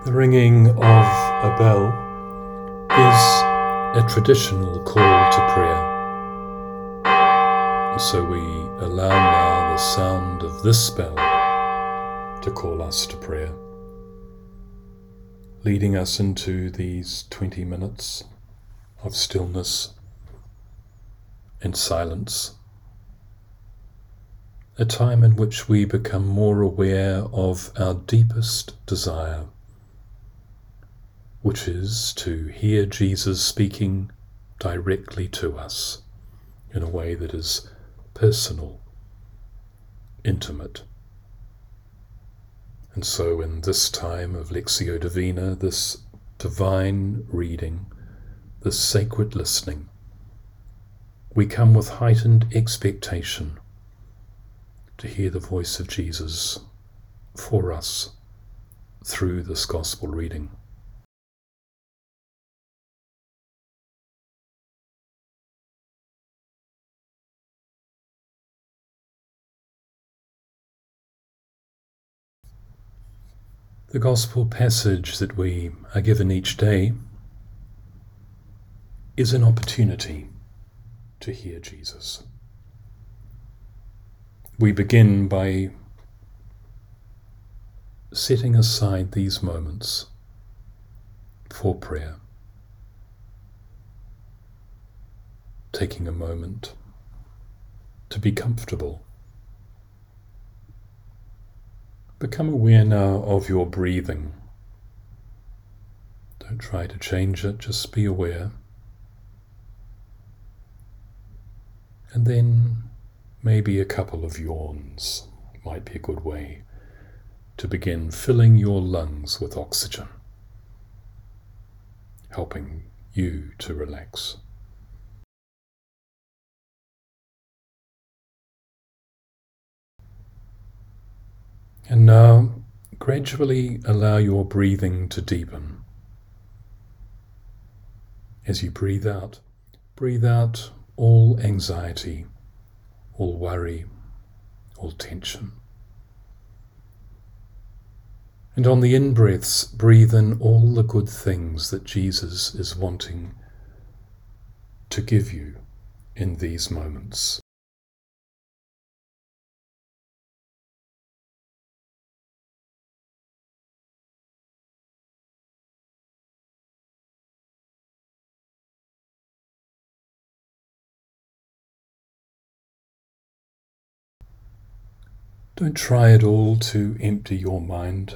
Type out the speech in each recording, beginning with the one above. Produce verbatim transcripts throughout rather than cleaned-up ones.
The ringing of a bell is a traditional call to prayer. And so we allow now the sound of this bell to call us to prayer, leading us into these twenty minutes of stillness and silence, a time in which we become more aware of our deepest desire, which is to hear Jesus speaking directly to us in a way that is personal, intimate. And so in this time of Lectio Divina, this divine reading, this sacred listening, we come with heightened expectation to hear the voice of Jesus for us through this gospel reading. The gospel passage that we are given each day is an opportunity to hear Jesus. We begin by setting aside these moments for prayer, taking a moment to be comfortable. Become aware now of your breathing. Don't try to change it, just be aware. And then maybe a couple of yawns might be a good way to begin filling your lungs with oxygen, helping you to relax. And now, gradually allow your breathing to deepen. As you breathe out, breathe out all anxiety, all worry, all tension. And on the in-breaths, breathe in all the good things that Jesus is wanting to give you in these moments. Don't try at all to empty your mind.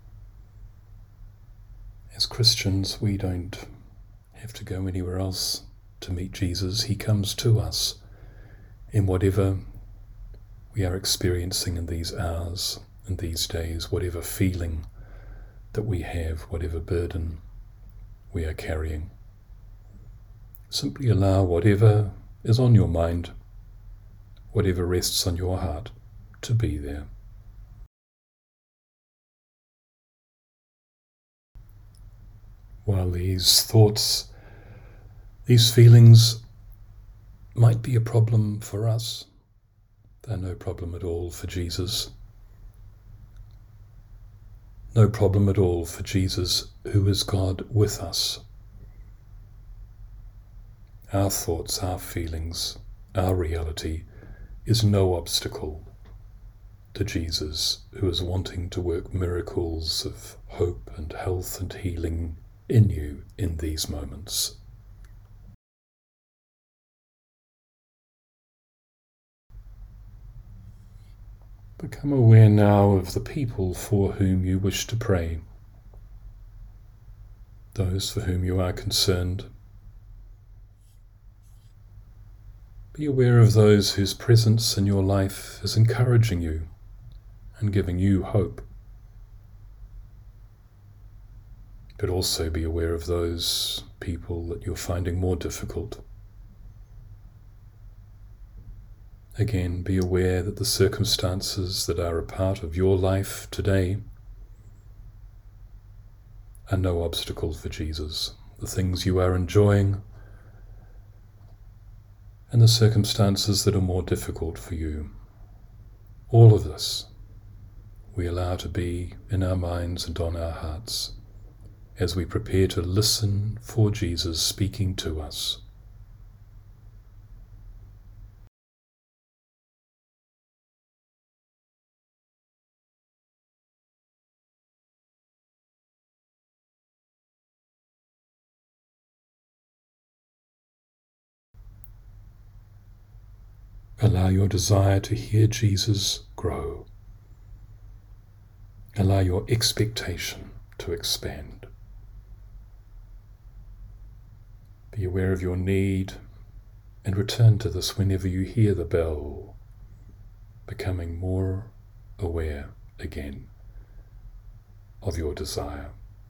As Christians, we don't have to go anywhere else to meet Jesus. He comes to us in whatever we are experiencing in these hours and these days, whatever feeling that we have, whatever burden we are carrying. Simply allow whatever is on your mind, whatever rests on your heart, to be there. While these thoughts, these feelings might be a problem for us, they're no problem at all for Jesus. No problem at all for Jesus, who is God with us. Our thoughts, our feelings, our reality is no obstacle to Jesus, who is wanting to work miracles of hope and health and healing in you in these moments. Become aware now of the people for whom you wish to pray, those for whom you are concerned. Be aware of those whose presence in your life is encouraging you and giving you hope. But also be aware of those people that you're finding more difficult. Again, be aware that the circumstances that are a part of your life today are no obstacle for Jesus. The things you are enjoying and the circumstances that are more difficult for you. All of this we allow to be in our minds and on our hearts as we prepare to listen for Jesus speaking to us. Allow your desire to hear Jesus grow. Allow your expectation to expand. Be aware of your need and return to this whenever you hear the bell, becoming more aware again of your desire.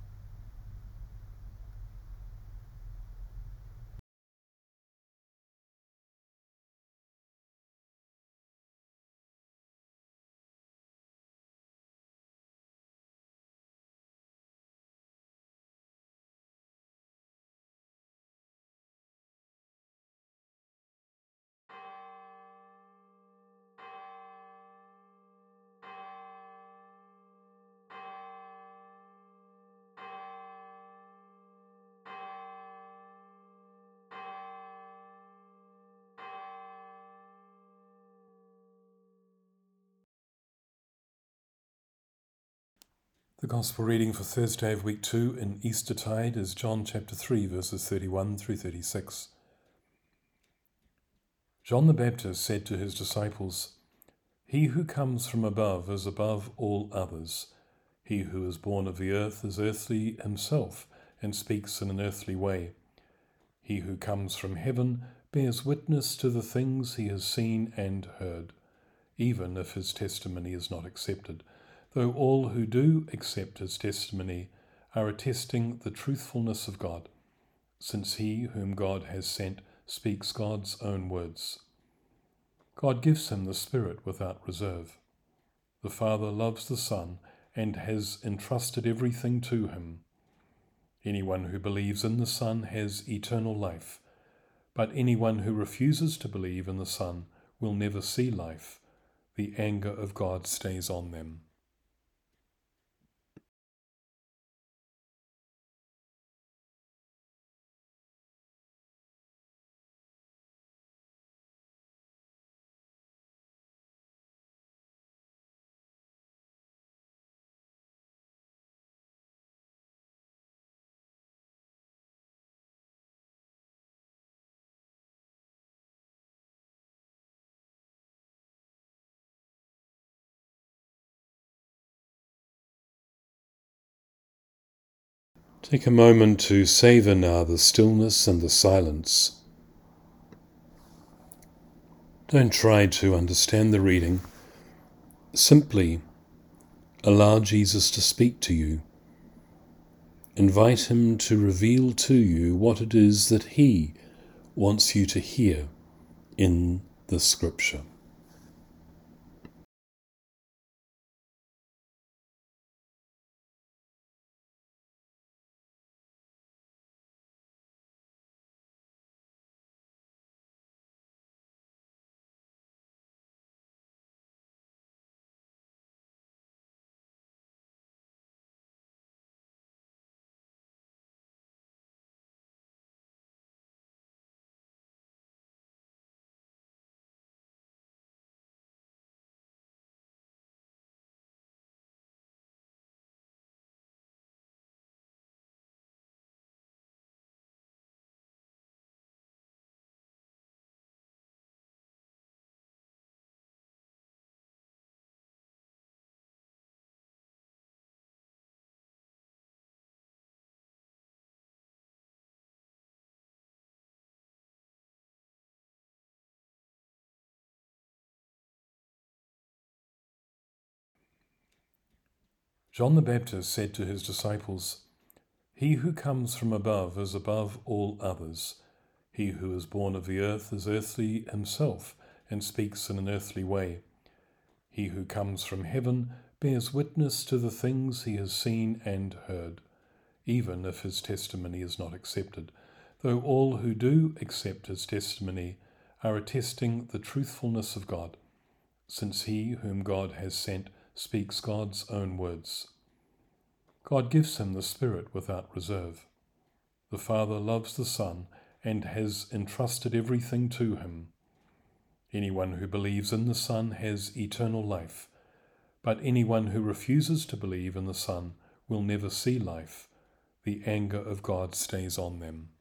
The Gospel reading for Thursday of week two in Eastertide is John chapter three, verses thirty-one through thirty-six. John the Baptist said to his disciples, "He who comes from above is above all others. He who is born of the earth is earthly himself and speaks in an earthly way. He who comes from heaven bears witness to the things he has seen and heard, even if his testimony is not accepted, though all who do accept his testimony are attesting the truthfulness of God, since he whom God has sent speaks God's own words. God gives him the Spirit without reserve. The Father loves the Son and has entrusted everything to him. Anyone who believes in the Son has eternal life, but anyone who refuses to believe in the Son will never see life. The anger of God stays on them." Take a moment to savour now the stillness and the silence. Don't try to understand the reading. Simply allow Jesus to speak to you. Invite him to reveal to you what it is that he wants you to hear in the Scripture. John the Baptist said to his disciples, "He who comes from above is above all others. He who is born of the earth is earthly himself and speaks in an earthly way. He who comes from heaven bears witness to the things he has seen and heard, even if his testimony is not accepted, though all who do accept his testimony are attesting the truthfulness of God, since he whom God has sent speaks God's own words. God gives him the Spirit without reserve. The Father loves the Son and has entrusted everything to him. Anyone who believes in the Son has eternal life, but anyone who refuses to believe in the Son will never see life. The anger of God stays on them.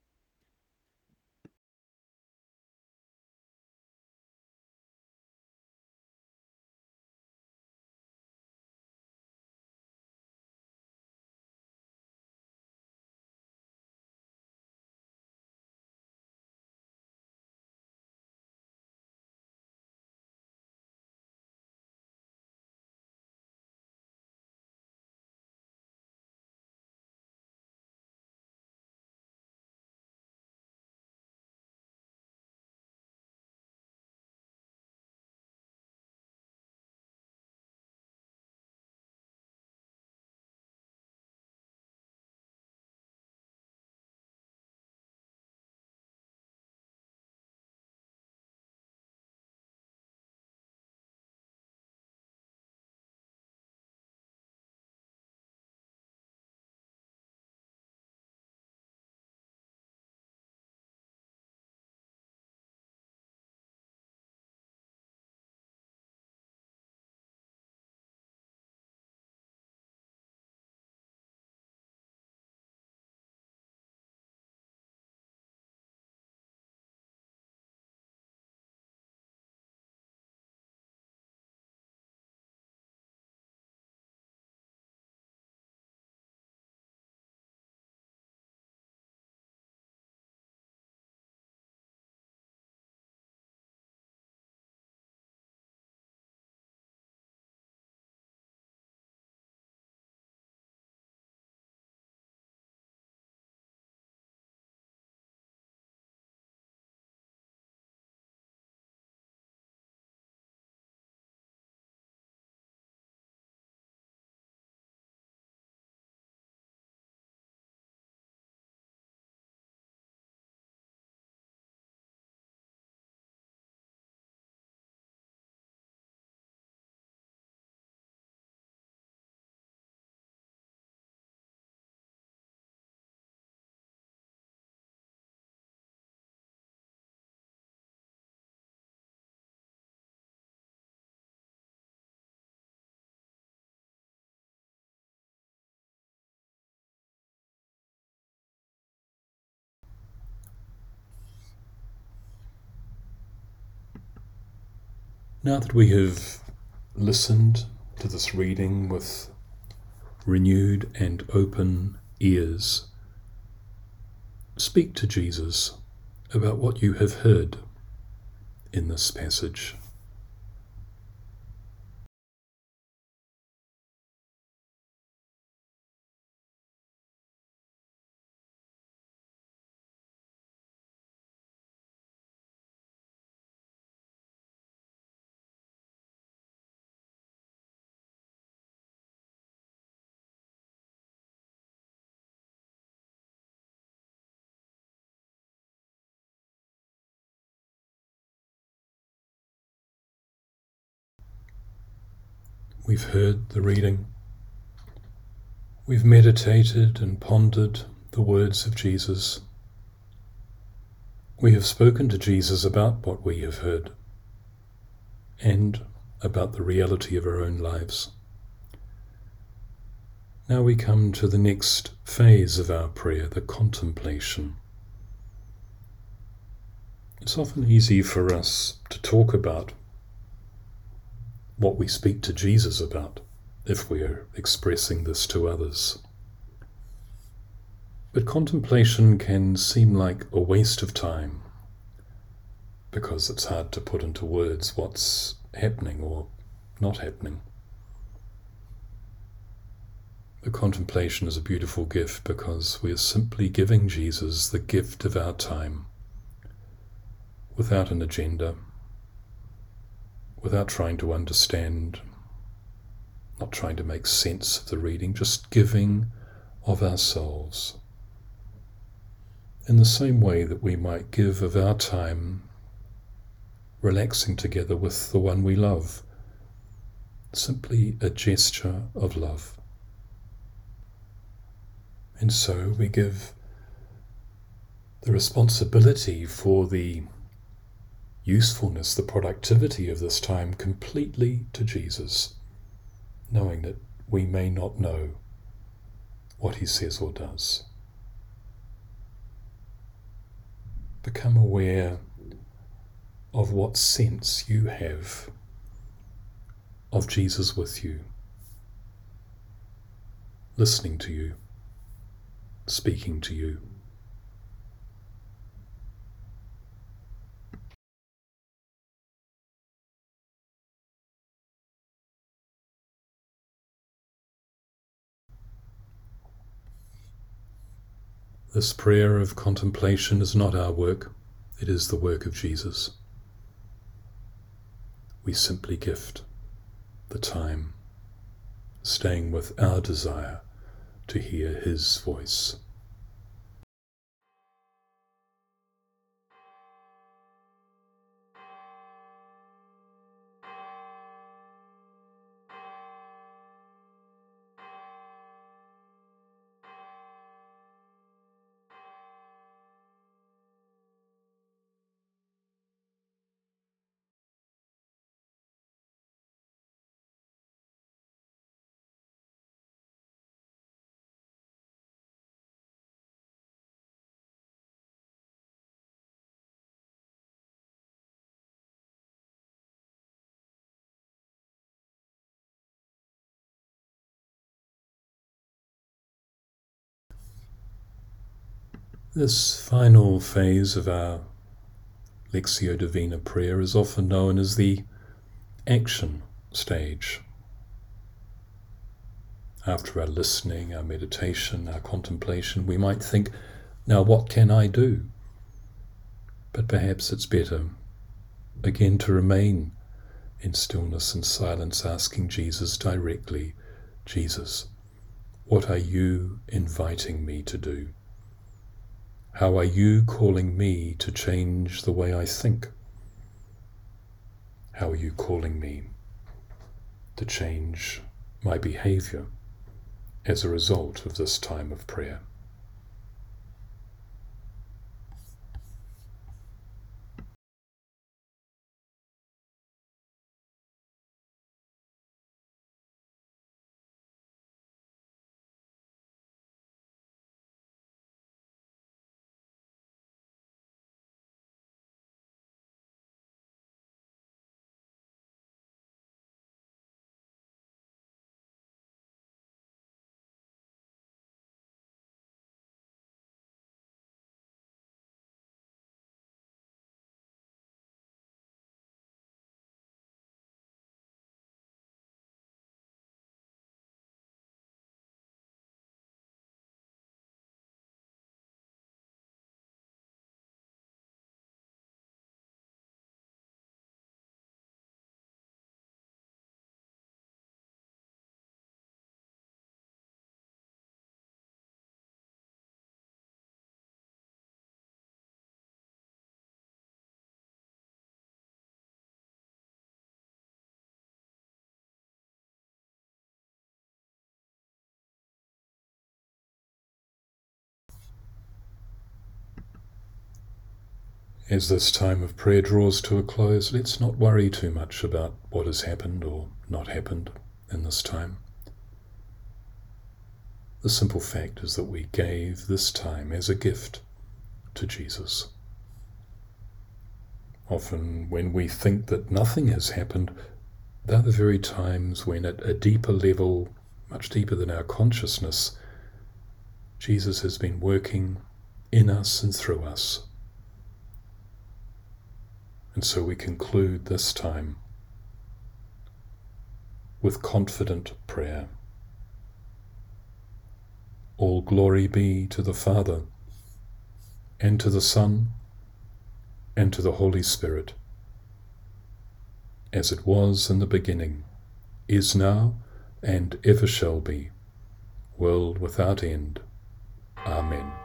Now that we have listened to this reading with renewed and open ears, speak to Jesus about what you have heard in this passage. We've heard the reading. We've meditated and pondered the words of Jesus. We have spoken to Jesus about what we have heard and about the reality of our own lives. Now we come to the next phase of our prayer, the contemplation. It's often easy for us to talk about what we speak to Jesus about if we are expressing this to others. But contemplation can seem like a waste of time because it's hard to put into words what's happening or not happening. The contemplation is a beautiful gift because we are simply giving Jesus the gift of our time without an agenda, without trying to understand, not trying to make sense of the reading, just giving of ourselves. In the same way that we might give of our time relaxing together with the one we love, simply a gesture of love. And so we give the responsibility for the usefulness, the productivity of this time completely to Jesus, knowing that we may not know what he says or does. Become aware of what sense you have of Jesus with you, listening to you, speaking to you. This prayer of contemplation is not our work, it is the work of Jesus. We simply gift the time, staying with our desire to hear his voice. This final phase of our Lectio Divina prayer is often known as the action stage. After our listening, our meditation, our contemplation, we might think, now what can I do? But perhaps it's better, again, to remain in stillness and silence, asking Jesus directly, Jesus, what are you inviting me to do? How are you calling me to change the way I think? How are you calling me to change my behavior as a result of this time of prayer? As this time of prayer draws to a close, let's not worry too much about what has happened or not happened in this time. The simple fact is that we gave this time as a gift to Jesus. Often when we think that nothing has happened, they're the very times when at a deeper level, much deeper than our consciousness, Jesus has been working in us and through us. And so we conclude this time with confident prayer. All glory be to the Father, and to the Son, and to the Holy Spirit, as it was in the beginning, is now, and ever shall be, world without end. Amen.